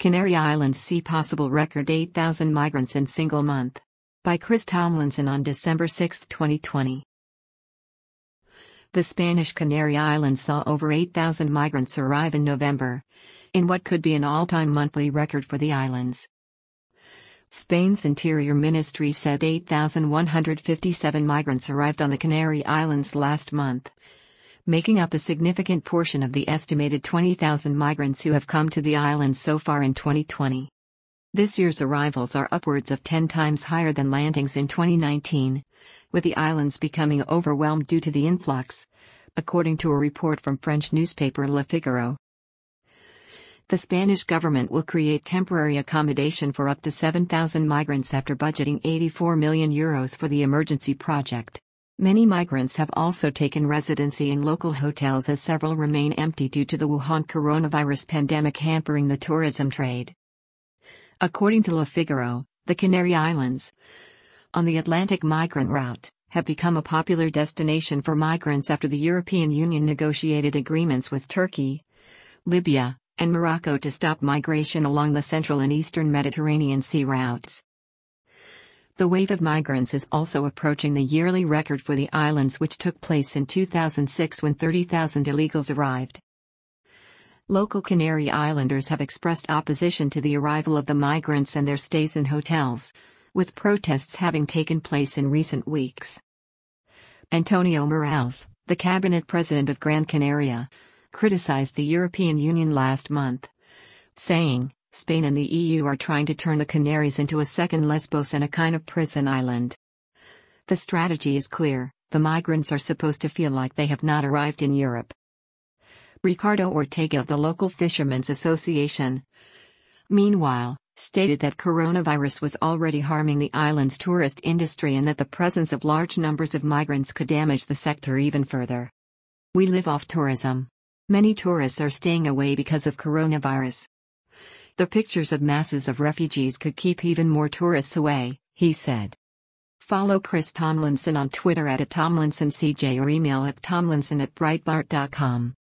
Canary Islands see possible record 8,000 migrants in single month. By Chris Tomlinson on December 6, 2020. The Spanish Canary Islands saw over 8,000 migrants arrive in November, in what could be an all-time monthly record for the islands. Spain's Interior Ministry said 8,157 migrants arrived on the Canary Islands last month, making up a significant portion of the estimated 20,000 migrants who have come to the islands so far in 2020. This year's arrivals are upwards of 10 times higher than landings in 2019, with the islands becoming overwhelmed due to the influx, according to a report from French newspaper Le Figaro. The Spanish government will create temporary accommodation for up to 7,000 migrants after budgeting €84 million for the emergency project. Many migrants have also taken residency in local hotels as several remain empty due to the Wuhan coronavirus pandemic hampering the tourism trade. According to Le Figaro, the Canary Islands, on the Atlantic migrant route, have become a popular destination for migrants after the European Union negotiated agreements with Turkey, Libya, and Morocco to stop migration along the central and eastern Mediterranean sea routes. The wave of migrants is also approaching the yearly record for the islands, which took place in 2006 when 30,000 illegals arrived. Local Canary Islanders have expressed opposition to the arrival of the migrants and their stays in hotels, with protests having taken place in recent weeks. Antonio Morales, the cabinet president of Gran Canaria, criticized the European Union last month, saying, "Spain and the EU are trying to turn the Canaries into a second Lesbos and a kind of prison island. The strategy is clear: the migrants are supposed to feel like they have not arrived in Europe." Ricardo Ortega of the local Fishermen's Association, meanwhile, stated that coronavirus was already harming the island's tourist industry and that the presence of large numbers of migrants could damage the sector even further. "We live off tourism. Many tourists are staying away because of coronavirus. The pictures of masses of refugees could keep even more tourists away," he said. Follow Chris Tomlinson on Twitter @TomlinsonCJ or email at tomlinson@breitbart.com.